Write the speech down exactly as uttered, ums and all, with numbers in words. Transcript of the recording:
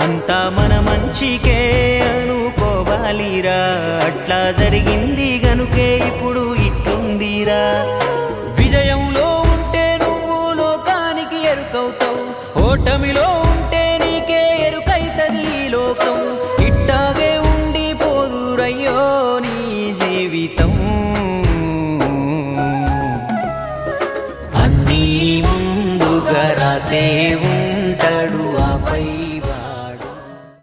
అంతా మన మంచికే అనుకోవాలిరా, అట్లా జరిగింది గనుకే ఇప్పుడు ఇట్లుందిరా. విజయంలో ఉంటే నువ్వు లోకానికి ఎరుకవుతావు, ఓటమిలో ఉంటే నీకే ఎరుకైతది లోకం. ఇట్టాగే ఉండిపోదురయ్యో నీ జీవితం. అన్నీ ముందుగా రాసే